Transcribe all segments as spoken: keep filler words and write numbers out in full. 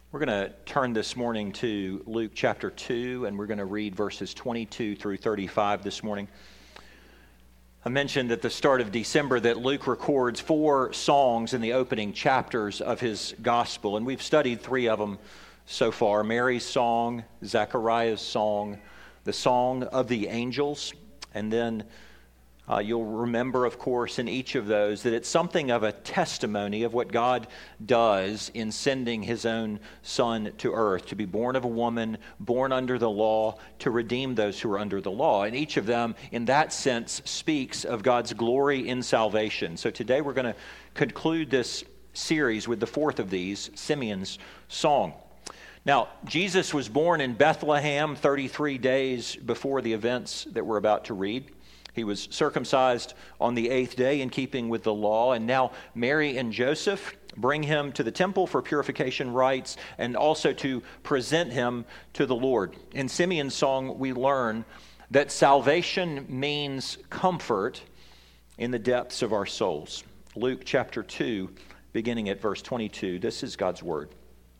We're going to turn this morning to Luke chapter two, and we're going to read verses twenty-two through thirty-five this morning. I mentioned at the start of December that Luke records four songs in the opening chapters of his gospel, and we've studied three of them so far: Mary's song, Zechariah's song, the song of the angels, and then Uh, you'll remember, of course, in each of those that it's something of a testimony of what God does in sending his own Son to earth, to be born of a woman, born under the law, to redeem those who are under the law. And each of them, in that sense, speaks of God's glory in salvation. So today we're going to conclude this series with the fourth of these, Simeon's song. Now, Jesus was born in Bethlehem thirty-three days before the events that we're about to read. He was circumcised on the eighth day in keeping with the law, and now Mary and Joseph bring him to the temple for purification rites and also to present him to the Lord. In Simeon's song, we learn that salvation means comfort in the depths of our souls. Luke chapter two, beginning at verse twenty-two, this is God's word.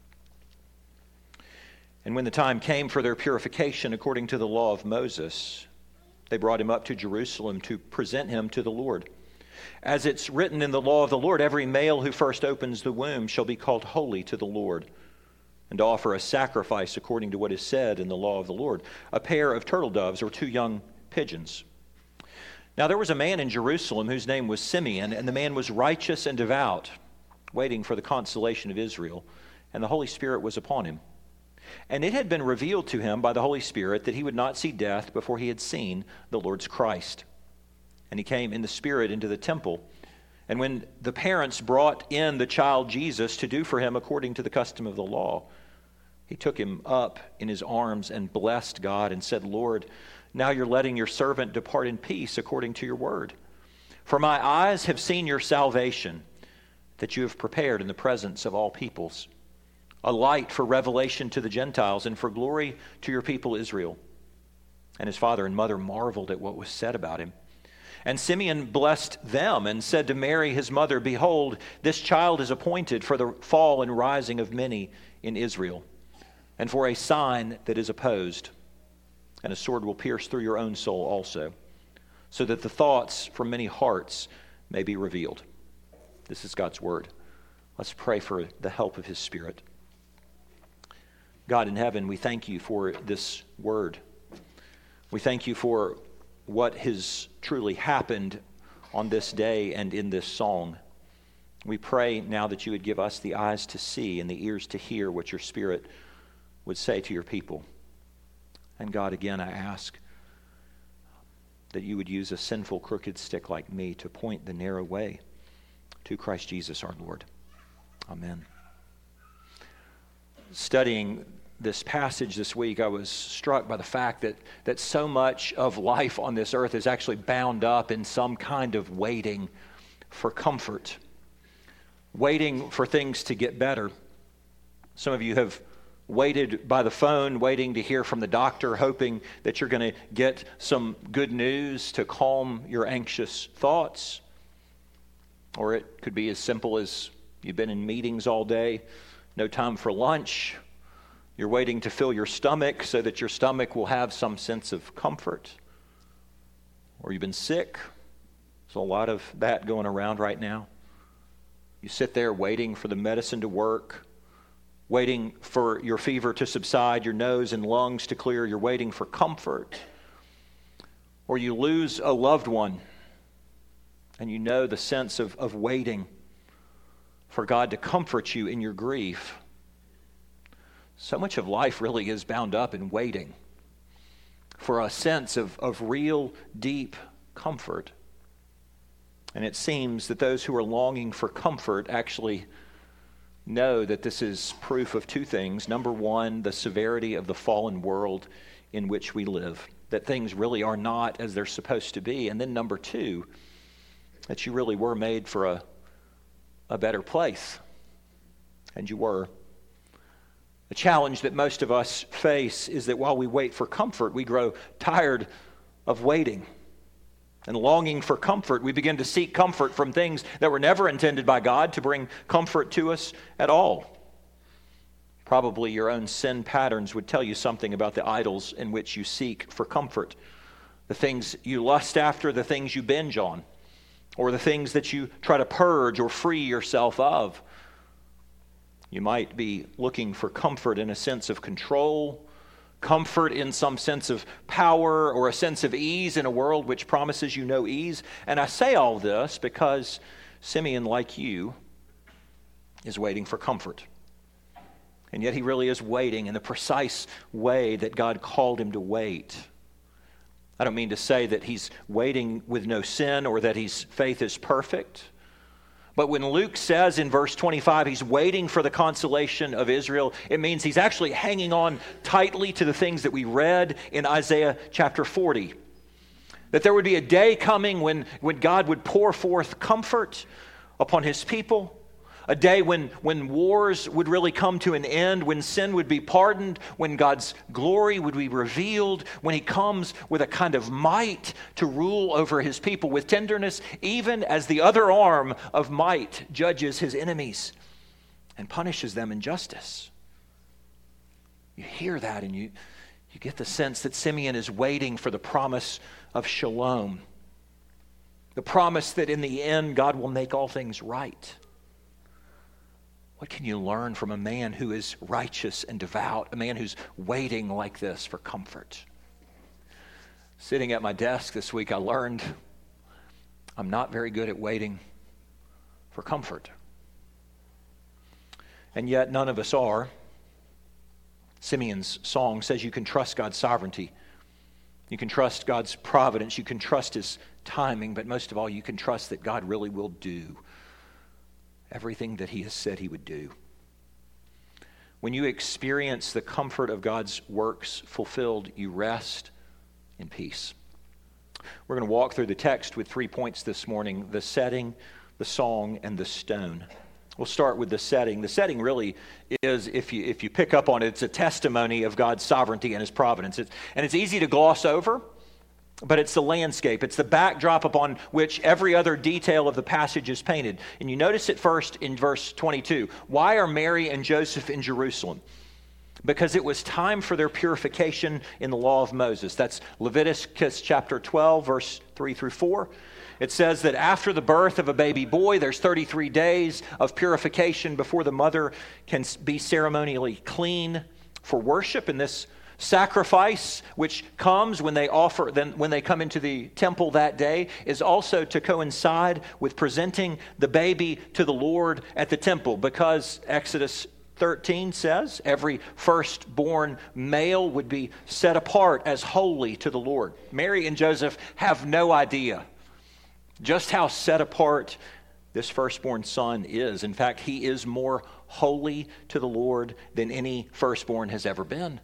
And when the time came for their purification according to the law of Moses, they brought him up to Jerusalem to present him to the Lord. As it's written in the law of the Lord, every male who first opens the womb shall be called holy to the Lord, and to offer a sacrifice according to what is said in the law of the Lord, a pair of turtle doves or two young pigeons. Now there was a man in Jerusalem whose name was Simeon, and the man was righteous and devout, waiting for the consolation of Israel, and the Holy Spirit was upon him. And it had been revealed to him by the Holy Spirit that he would not see death before he had seen the Lord's Christ. And he came in the Spirit into the temple. And when the parents brought in the child Jesus to do for him according to the custom of the law, he took him up in his arms and blessed God and said, "Lord, now you're letting your servant depart in peace according to your word. For my eyes have seen your salvation that you have prepared in the presence of all peoples, a light for revelation to the Gentiles and for glory to your people Israel." And his father and mother marveled at what was said about him. And Simeon blessed them and said to Mary his mother, "Behold, this child is appointed for the fall and rising of many in Israel, and for a sign that is opposed. And a sword will pierce through your own soul also, so that the thoughts from many hearts may be revealed." This is God's word. Let's pray for the help of his Spirit. God in heaven, we thank you for this word. We thank you for what has truly happened on this day and in this song. We pray now that you would give us the eyes to see and the ears to hear what your Spirit would say to your people. And God, again, I ask that you would use a sinful, crooked stick like me to point the narrow way to Christ Jesus our Lord. Amen. Studying this passage this week, I was struck by the fact that, that so much of life on this earth is actually bound up in some kind of waiting for comfort, waiting for things to get better. Some of you have waited by the phone, waiting to hear from the doctor, hoping that you're going to get some good news to calm your anxious thoughts. Or it could be as simple as you've been in meetings all day, no time for lunch. You're waiting to fill your stomach so that your stomach will have some sense of comfort. Or you've been sick. There's a lot of that going around right now. You sit there waiting for the medicine to work, waiting for your fever to subside, your nose and lungs to clear. You're waiting for comfort. Or you lose a loved one, and you know the sense of, of waiting for God to comfort you in your grief. So much of life really is bound up in waiting for a sense of, of real, deep comfort. And it seems that those who are longing for comfort actually know that this is proof of two things. Number one, the severity of the fallen world in which we live, that things really are not as they're supposed to be. And then number two, that you really were made for a, a better place. And you were. The challenge that most of us face is that while we wait for comfort, we grow tired of waiting. And longing for comfort, we begin to seek comfort from things that were never intended by God to bring comfort to us at all. Probably your own sin patterns would tell you something about the idols in which you seek for comfort. The things you lust after, the things you binge on, or the things that you try to purge or free yourself of. You might be looking for comfort in a sense of control, comfort in some sense of power, or a sense of ease in a world which promises you no ease. And I say all this because Simeon, like you, is waiting for comfort. And yet he really is waiting in the precise way that God called him to wait. I don't mean to say that he's waiting with no sin or that his faith is perfect. But when Luke says in verse twenty-five, he's waiting for the consolation of Israel, it means he's actually hanging on tightly to the things that we read in Isaiah chapter forty. That there would be a day coming when, when God would pour forth comfort upon his people. A day when, when wars would really come to an end, when sin would be pardoned, when God's glory would be revealed, when he comes with a kind of might to rule over his people with tenderness, even as the other arm of might judges his enemies and punishes them in justice. You hear that and you, you get the sense that Simeon is waiting for the promise of shalom, the promise that in the end God will make all things right. What can you learn from a man who is righteous and devout, a man who's waiting like this for comfort? Sitting at my desk this week, I learned I'm not very good at waiting for comfort. And yet none of us are. Simeon's song says you can trust God's sovereignty. You can trust God's providence. You can trust his timing. But most of all, you can trust that God really will do everything that he has said he would do. When you experience the comfort of God's works fulfilled, you rest in peace. We're going to walk through the text with three points this morning: the setting, the song, and the stone. We'll start with the setting. The setting really is, if you if you pick up on it, it's a testimony of God's sovereignty and his providence. It's, and it's easy to gloss over, but it's the landscape. It's the backdrop upon which every other detail of the passage is painted. And you notice it first in verse twenty-two. Why are Mary and Joseph in Jerusalem? Because it was time for their purification in the law of Moses. That's Leviticus chapter twelve, verse three through four. It says that after the birth of a baby boy, there's thirty-three days of purification before the mother can be ceremonially clean for worship. And this sacrifice, which comes when they offer, then when they come into the temple that day, is also to coincide with presenting the baby to the Lord at the temple, because Exodus thirteen says every firstborn male would be set apart as holy to the Lord. Mary and Joseph have no idea just how set apart this firstborn son is. In fact, he is more holy to the Lord than any firstborn has ever been.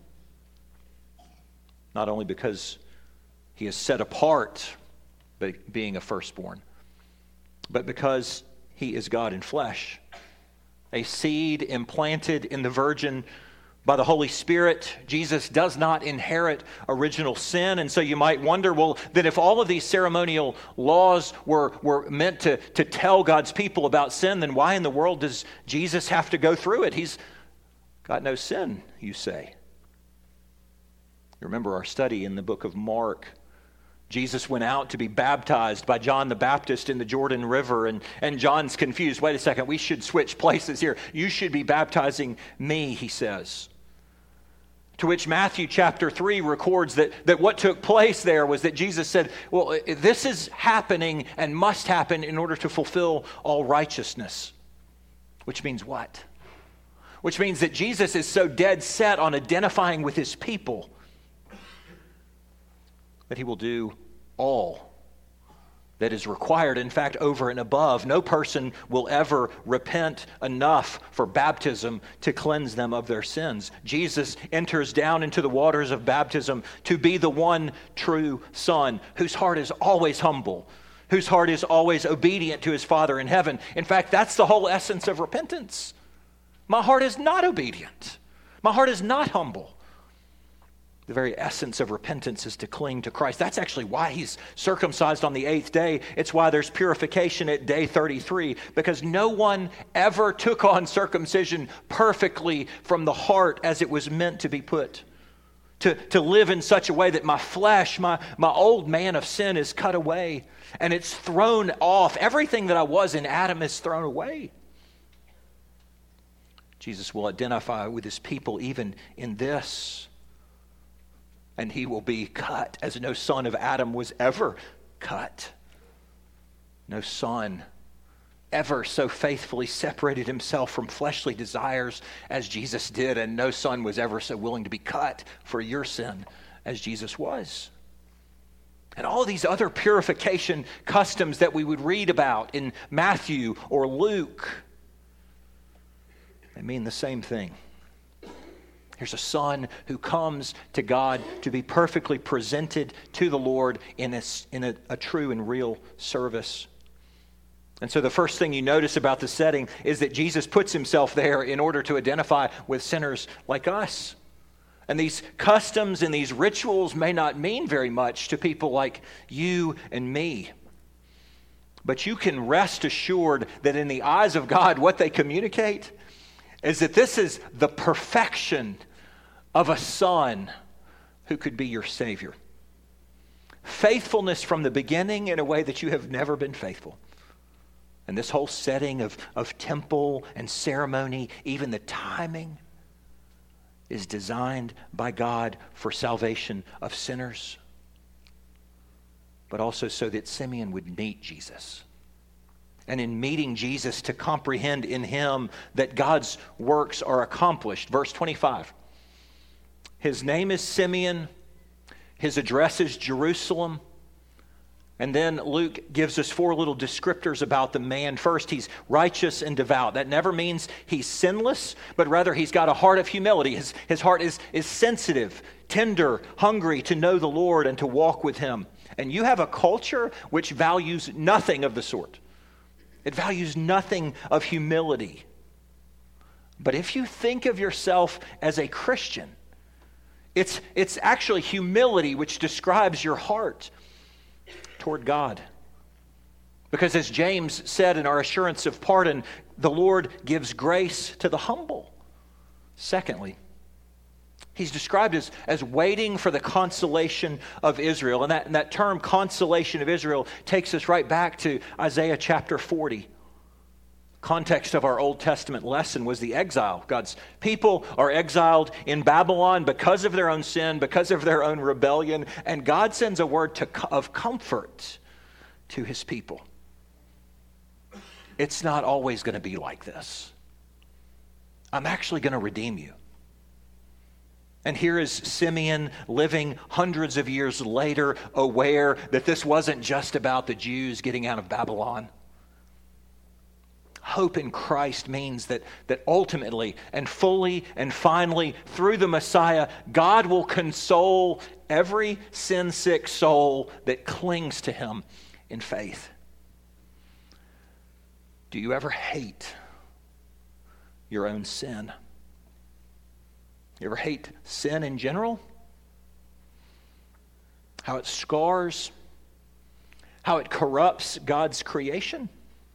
Not only because he is set apart by being a firstborn, but because he is God in flesh, a seed implanted in the Virgin by the Holy Spirit. Jesus does not inherit original sin. And so you might wonder, well, then if all of these ceremonial laws were, were meant to, to tell God's people about sin, then why in the world does Jesus have to go through it? He's got no sin, you say. You remember our study in the book of Mark. Jesus went out to be baptized by John the Baptist in the Jordan River, and, and John's confused. Wait a second, we should switch places here. You should be baptizing me, he says. To which Matthew chapter three records that, that what took place there was that Jesus said, well, this is happening and must happen in order to fulfill all righteousness. Which means what? Which means that Jesus is so dead set on identifying with his people that he will do all that is required, in fact, over and above. No person will ever repent enough for baptism to cleanse them of their sins. Jesus enters down into the waters of baptism to be the one true Son, whose heart is always humble, whose heart is always obedient to his Father in heaven. In fact, that's the whole essence of repentance. My heart is not obedient. My heart is not humble. The very essence of repentance is to cling to Christ. That's actually why he's circumcised on the eighth day. It's why there's purification at day thirty-three, because no one ever took on circumcision perfectly from the heart as it was meant to be put. To, to live in such a way that my flesh, my, my old man of sin is cut away and it's thrown off. Everything that I was in Adam is thrown away. Jesus will identify with his people even in this. And he will be cut as no son of Adam was ever cut. No son ever so faithfully separated himself from fleshly desires as Jesus did, and no son was ever so willing to be cut for your sin as Jesus was. And all these other purification customs that we would read about in Matthew or Luke, they mean the same thing. Here's a son who comes to God to be perfectly presented to the Lord in a, in a, a true and real service. And so the first thing you notice about the setting is that Jesus puts himself there in order to identify with sinners like us. And these customs and these rituals may not mean very much to people like you and me. But you can rest assured that in the eyes of God, what they communicate is that this is the perfection of a son who could be your Savior. Faithfulness from the beginning in a way that you have never been faithful. And this whole setting of, of temple and ceremony, even the timing, is designed by God for salvation of sinners, but also so that Simeon would meet Jesus. And in meeting Jesus, to comprehend in him that God's works are accomplished. Verse twenty-five. His name is Simeon. His address is Jerusalem. And then Luke gives us four little descriptors about the man. First, he's righteous and devout. That never means he's sinless, but rather he's got a heart of humility. His, his heart is, is sensitive, tender, hungry to know the Lord and to walk with him. And you have a culture which values nothing of the sort. It values nothing of humility. But if you think of yourself as a Christian, it's, it's actually humility which describes your heart toward God. Because as James said in our assurance of pardon, the Lord gives grace to the humble. Secondly, he's described as, as waiting for the consolation of Israel. And that, and that term, consolation of Israel, takes us right back to Isaiah chapter forty. Context of our Old Testament lesson was the exile. God's people are exiled in Babylon because of their own sin, because of their own rebellion, and God sends a word to, of comfort to his people. It's not always going to be like this. I'm actually going to redeem you. And here is Simeon living hundreds of years later, aware that this wasn't just about the Jews getting out of Babylon. Hope in Christ means that, that ultimately and fully and finally through the Messiah, God will console every sin-sick soul that clings to him in faith. Do you ever hate your own sin? You ever hate sin in general? How it scars? How it corrupts God's creation?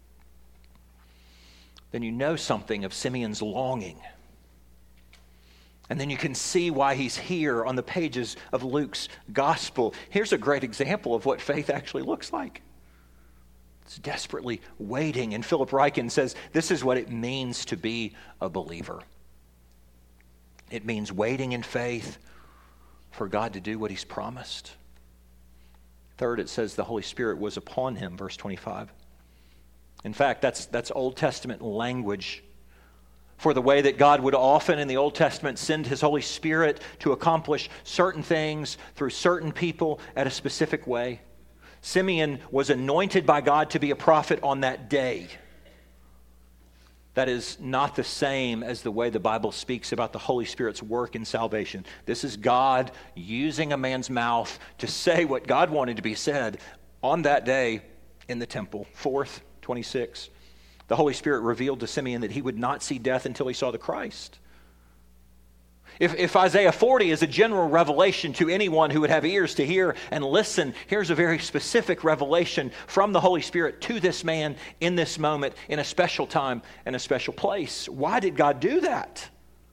Then you know something of Simeon's longing. And then you can see why he's here on the pages of Luke's gospel. Here's a great example of what faith actually looks like. It's desperately waiting. And Philip Ryken says this is what it means to be a believer. It means waiting in faith for God to do what he's promised. Third, it says the Holy Spirit was upon him, verse twenty-five. In fact, that's, that's Old Testament language for the way that God would often in the Old Testament send his Holy Spirit to accomplish certain things through certain people at a specific way. Simeon was anointed by God to be a prophet on that day. That is not the same as the way the Bible speaks about the Holy Spirit's work in salvation. This is God using a man's mouth to say what God wanted to be said on that day in the temple. Fourth, twenty-six. The Holy Spirit revealed to Simeon that he would not see death until he saw the Christ. If, if Isaiah forty is a general revelation to anyone who would have ears to hear and listen, here's a very specific revelation from the Holy Spirit to this man in this moment, in a special time and a special place. Why did God do that?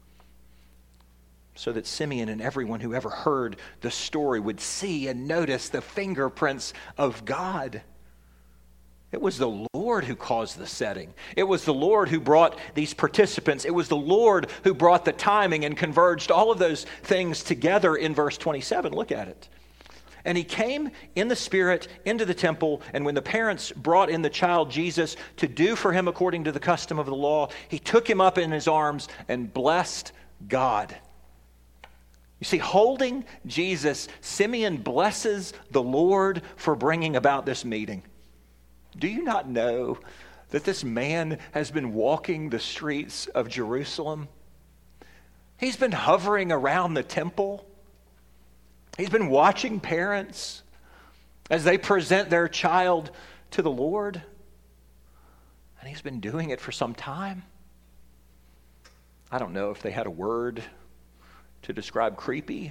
So that Simeon and everyone who ever heard the story would see and notice the fingerprints of God. It was the Lord who caused the setting. It was the Lord who brought these participants. It was the Lord who brought the timing and converged all of those things together in verse twenty-seven. Look at it. And he came in the Spirit into the temple, and when the parents brought in the child Jesus to do for him according to the custom of the law, he took him up in his arms and blessed God. You see, holding Jesus, Simeon blesses the Lord for bringing about this meeting. Do you not know that this man has been walking the streets of Jerusalem? He's been hovering around the temple. He's been watching parents as they present their child to the Lord. And he's been doing it for some time. I don't know if they had a word to describe creepy,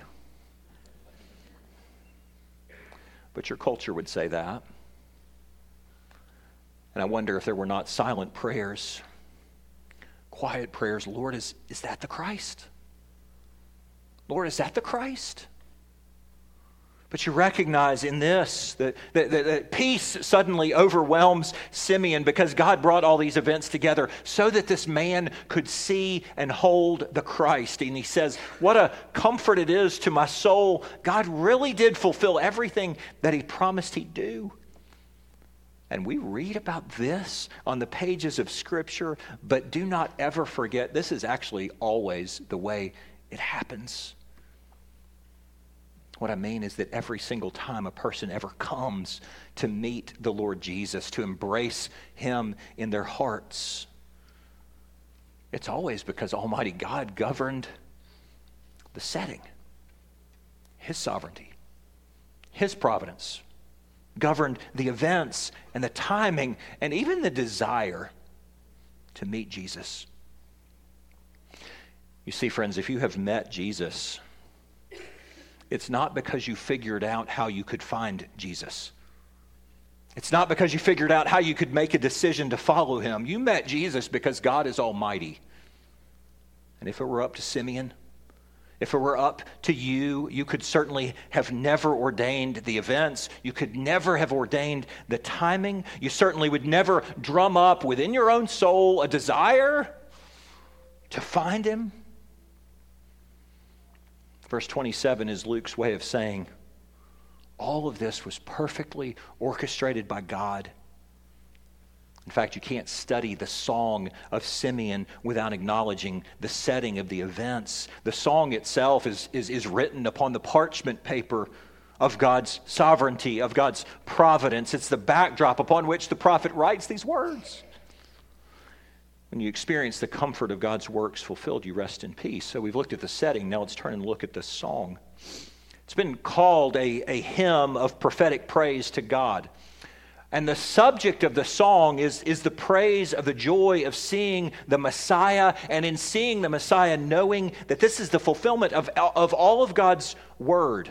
but your culture would say that. And I wonder if there were not silent prayers, quiet prayers. Lord, is, is that the Christ? Lord, is that the Christ? But you recognize in this that, that, that, that peace suddenly overwhelms Simeon because God brought all these events together so that this man could see and hold the Christ. And he says, what a comfort it is to my soul. God really did fulfill everything that he promised he'd do. And we read about this on the pages of Scripture, but do not ever forget, this is actually always the way it happens. What I mean is that every single time a person ever comes to meet the Lord Jesus, to embrace him in their hearts, it's always because Almighty God governed the setting, his sovereignty, his providence, governed the events and the timing and even the desire to meet Jesus. You see, friends, if you have met Jesus, it's not because you figured out how you could find Jesus. It's not because you figured out how you could make a decision to follow him. You met Jesus because God is almighty. And if it were up to Simeon, if it were up to you, you could certainly have never ordained the events. You could never have ordained the timing. You certainly would never drum up within your own soul a desire to find him. Verse twenty-seven is Luke's way of saying, all of this was perfectly orchestrated by God. In fact, you can't study the song of Simeon without acknowledging the setting of the events. The song itself is, is, is written upon the parchment paper of God's sovereignty, of God's providence. It's the backdrop upon which the prophet writes these words. When you experience the comfort of God's works fulfilled, you rest in peace. So we've looked at the setting. Now let's turn and look at the song. It's been called a, a hymn of prophetic praise to God. And the subject of the song is, is the praise of the joy of seeing the Messiah, and in seeing the Messiah, knowing that this is the fulfillment of, of all of God's word.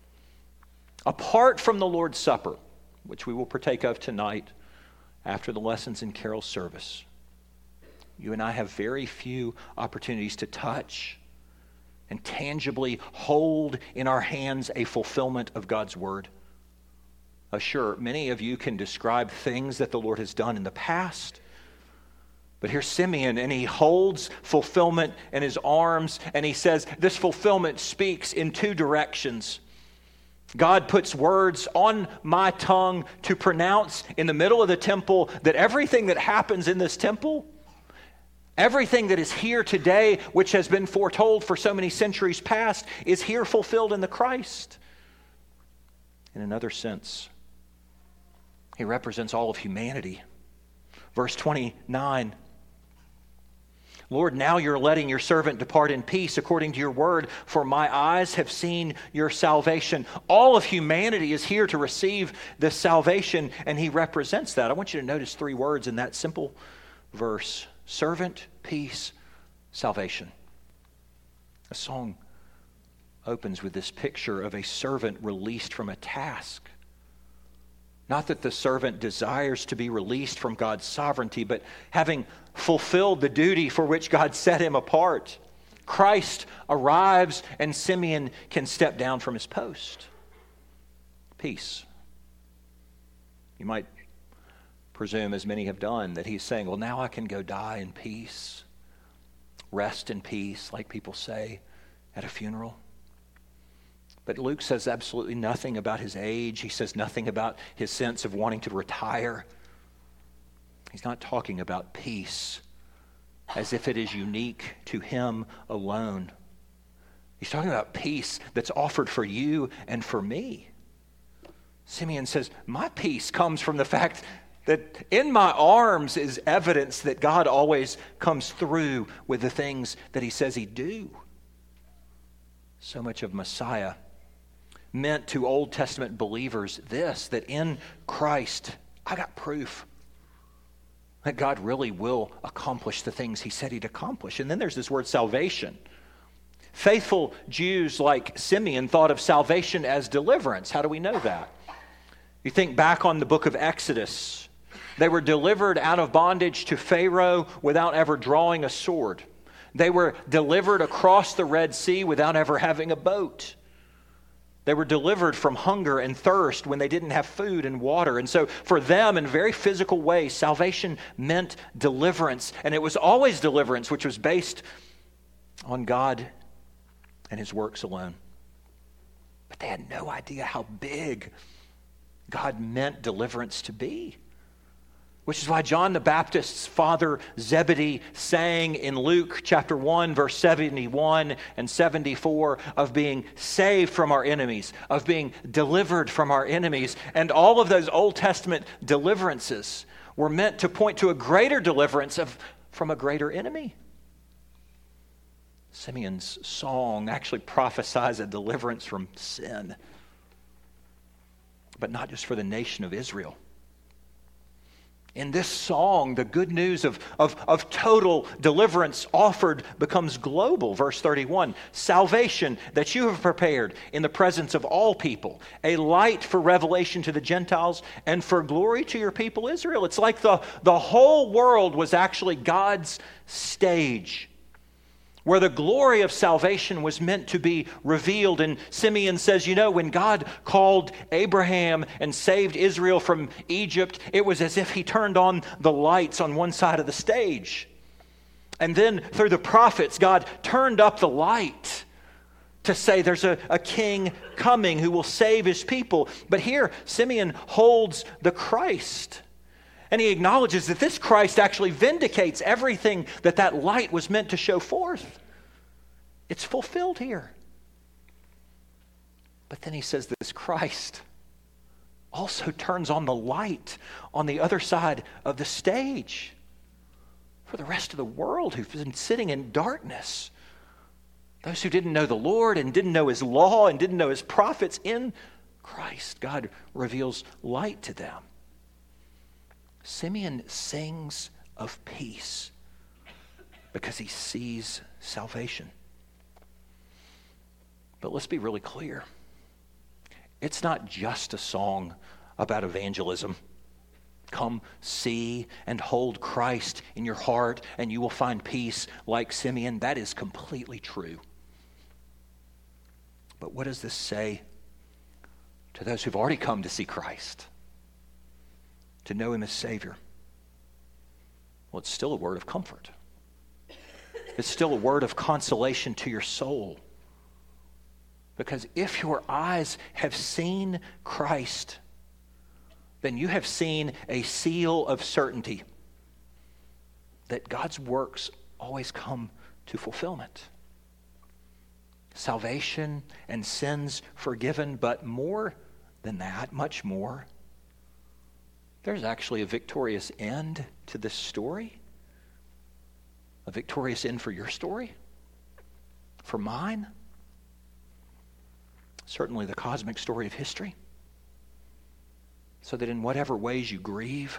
Apart from the Lord's Supper, which we will partake of tonight after the lessons in Carol's service, you and I have very few opportunities to touch and tangibly hold in our hands a fulfillment of God's word. Uh, sure, many of you can describe things that the Lord has done in the past. But here's Simeon, and he holds fulfillment in his arms, and he says this fulfillment speaks in two directions. God puts words on my tongue to pronounce in the middle of the temple that everything that happens in this temple, everything that is here today, which has been foretold for so many centuries past, is here fulfilled in the Christ. In another sense, he represents all of humanity. Verse twenty-nine, Lord, now you're letting your servant depart in peace according to your word, for my eyes have seen your salvation. All of humanity is here to receive this salvation, and he represents that. I want you to notice three words in that simple verse: servant, peace, salvation. The song opens with this picture of a servant released from a task. Not that the servant desires to be released from God's sovereignty, but having fulfilled the duty for which God set him apart, Christ arrives and Simeon can step down from his post. Peace. You might presume, as many have done, that he's saying, well, now I can go die in peace, rest in peace, like people say at a funeral. But Luke says absolutely nothing about his age. He says nothing about his sense of wanting to retire. He's not talking about peace as if it is unique to him alone. He's talking about peace that's offered for you and for me. Simeon says, my peace comes from the fact that in my arms is evidence that God always comes through with the things that he says he'd do. So much of Messiah meant to Old Testament believers this, that in Christ, I got proof that God really will accomplish the things he said he'd accomplish. And then there's this word salvation. Faithful Jews like Simeon thought of salvation as deliverance. How do we know that? You think back on the book of Exodus. They were delivered out of bondage to Pharaoh without ever drawing a sword. They were delivered across the Red Sea without ever having a boat. They were delivered from hunger and thirst when they didn't have food and water. And so for them, in very physical ways, salvation meant deliverance. And it was always deliverance, which was based on God and his works alone. But they had no idea how big God meant deliverance to be. Which is why John the Baptist's father Zebedee sang in Luke chapter one, verse seventy-one and seventy-four of being saved from our enemies, of being delivered from our enemies. And all of those Old Testament deliverances were meant to point to a greater deliverance of, from a greater enemy. Simeon's song actually prophesies a deliverance from sin, but not just for the nation of Israel. In this song, the good news of, of, of total deliverance offered becomes global. Verse thirty-one, salvation that you have prepared in the presence of all people, a light for revelation to the Gentiles and for glory to your people Israel. It's like the, the whole world was actually God's stage, where the glory of salvation was meant to be revealed. And Simeon says, you know, when God called Abraham and saved Israel from Egypt, it was as if he turned on the lights on one side of the stage. And then through the prophets, God turned up the light to say there's a, a king coming who will save his people. But here, Simeon holds the Christ. And he acknowledges that this Christ actually vindicates everything that that light was meant to show forth. It's fulfilled here. But then he says this Christ also turns on the light on the other side of the stage for the rest of the world who've been sitting in darkness. Those who didn't know the Lord and didn't know his law and didn't know his prophets, in Christ, God reveals light to them. Simeon sings of peace because he sees salvation. But let's be really clear. It's not just a song about evangelism. Come see and hold Christ in your heart and you will find peace like Simeon. That is completely true. But what does this say to those who've already come to see Christ, to know him as Savior? Well, it's still a word of comfort. It's still a word of consolation to your soul. Because if your eyes have seen Christ, then you have seen a seal of certainty that God's works always come to fulfillment. Salvation and sins forgiven, but more than that, much more. There's actually a victorious end to this story. A victorious end for your story, for mine. Certainly the cosmic story of history. So that in whatever ways you grieve,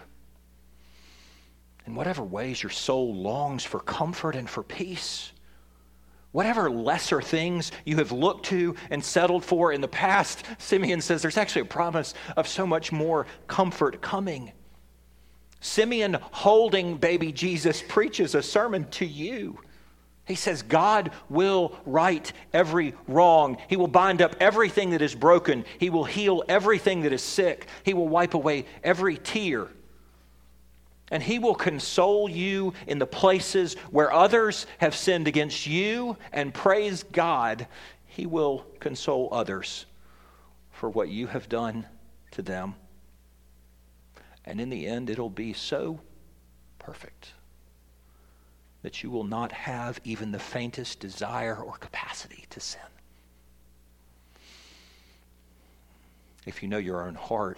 in whatever ways your soul longs for comfort and for peace, Whatever lesser things you have looked to and settled for in the past, Simeon says there's actually a promise of so much more comfort coming. Simeon, holding baby Jesus, preaches a sermon to you. He says God will right every wrong. He will bind up everything that is broken. He will heal everything that is sick. He will wipe away every tear. And he will console you in the places where others have sinned against you. And praise God, he will console others for what you have done to them. And in the end, it'll be so perfect that you will not have even the faintest desire or capacity to sin. If you know your own heart,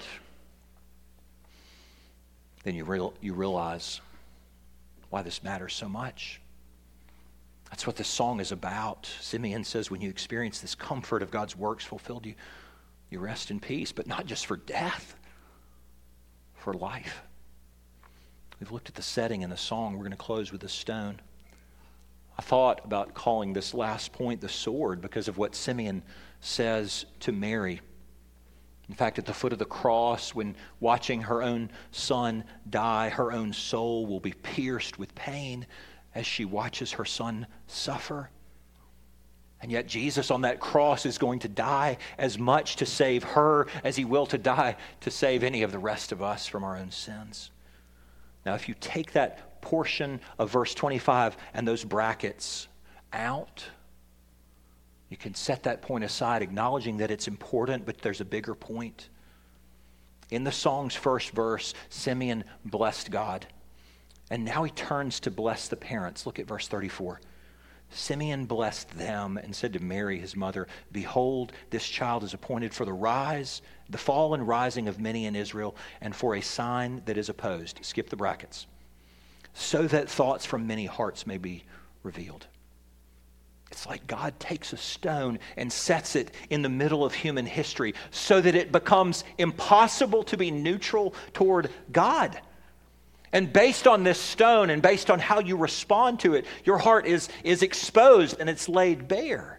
then you real, you realize why this matters so much. That's what this song is about. Simeon says when you experience this comfort of God's works fulfilled, you, you rest in peace, but not just for death, for life. We've looked at the setting in the song. We're going to close with a stone. I thought about calling this last point the sword because of what Simeon says to Mary. In fact, at the foot of the cross, when watching her own son die, her own soul will be pierced with pain as she watches her son suffer. And yet Jesus on that cross is going to die as much to save her as he will to die to save any of the rest of us from our own sins. Now, if you take that portion of verse twenty-five and those brackets out, you can set that point aside, acknowledging that it's important, but there's a bigger point. In the song's first verse, Simeon blessed God. And now he turns to bless the parents. Look at verse thirty-four. Simeon blessed them and said to Mary, his mother, "Behold, this child is appointed for the rise, the fall and rising of many in Israel, and for a sign that is opposed." Skip the brackets. "So that thoughts from many hearts may be revealed." It's like God takes a stone and sets it in the middle of human history so that it becomes impossible to be neutral toward God. And based on this stone and based on how you respond to it, your heart is, is exposed and it's laid bare.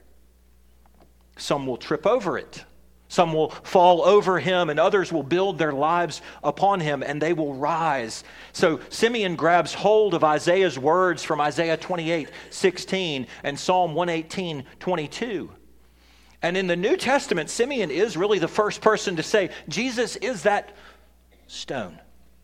Some will trip over it. Some will fall over him, and others will build their lives upon him, and they will rise. So Simeon grabs hold of Isaiah's words from Isaiah twenty-eight sixteen and Psalm one eighteen twenty-two. And in the New Testament, Simeon is really the first person to say, Jesus is that stone.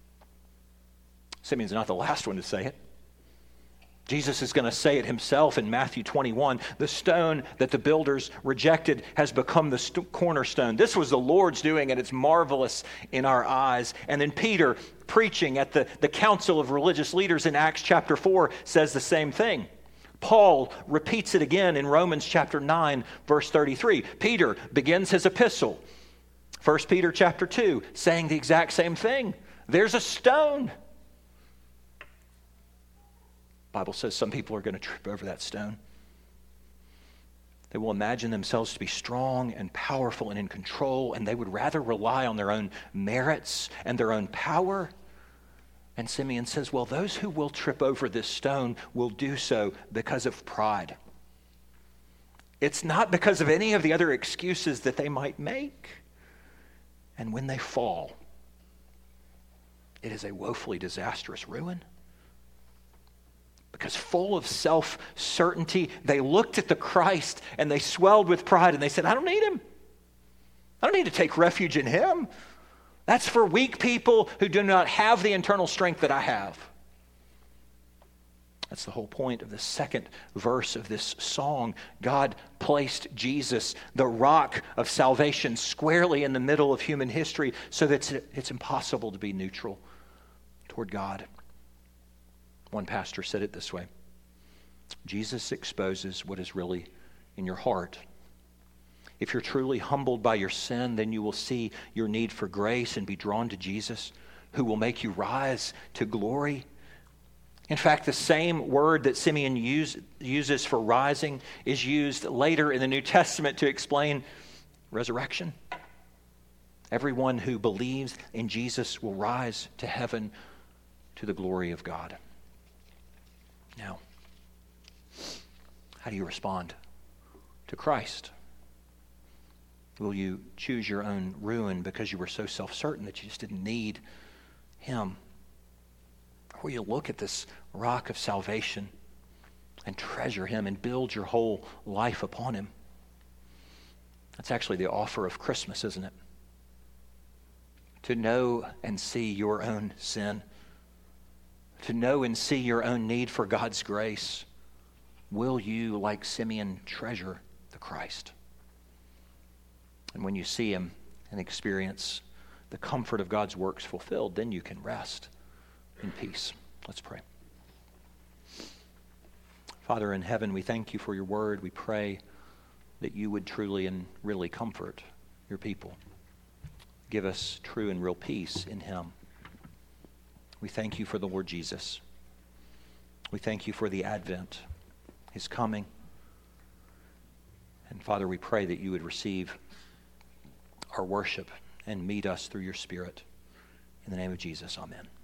Simeon's not the last one to say it. Jesus is going to say it himself in Matthew twenty-one. The stone that the builders rejected has become the st- cornerstone. This was the Lord's doing, and it's marvelous in our eyes. And then Peter, preaching at the, the council of religious leaders in Acts chapter four, says the same thing. Paul repeats it again in Romans chapter nine, verse thirty-three. Peter begins his epistle, First Peter chapter two, saying the exact same thing. There's a stone. Bible says some people are going to trip over that stone. They will imagine themselves to be strong and powerful and in control, and they would rather rely on their own merits and their own power. And Simeon says, well, those who will trip over this stone will do so because of pride. It's not because of any of the other excuses that they might make. And when they fall, it is a woefully disastrous ruin. Because full of self-certainty, they looked at the Christ and they swelled with pride and they said, I don't need him. I don't need to take refuge in him. That's for weak people who do not have the internal strength that I have. That's the whole point of the second verse of this song. God placed Jesus, the rock of salvation, squarely in the middle of human history so that it's, it's impossible to be neutral toward God. One pastor said it this way: Jesus exposes what is really in your heart. If you're truly humbled by your sin, then you will see your need for grace and be drawn to Jesus, who will make you rise to glory. In fact, the same word that Simeon use, uses for rising is used later in the New Testament to explain resurrection. Everyone who believes in Jesus will rise to heaven to the glory of God. Now, How do you respond to Christ? Will you choose your own ruin because you were so self-certain that you just didn't need him? Or will you look at this rock of salvation and treasure him and build your whole life upon him? That's actually the offer of Christmas, isn't it? To know and see your own sin, to know and see your own need for God's grace. Will you, like Simeon, treasure the Christ? And when you see him and experience the comfort of God's works fulfilled, then you can rest in peace. Let's pray. Father in heaven, we thank you for your word. We pray that you would truly and really comfort your people. Give us true and real peace in him. We thank you for the Lord Jesus. We thank you for the Advent, his coming. And Father, we pray that you would receive our worship and meet us through your Spirit. In the name of Jesus, amen.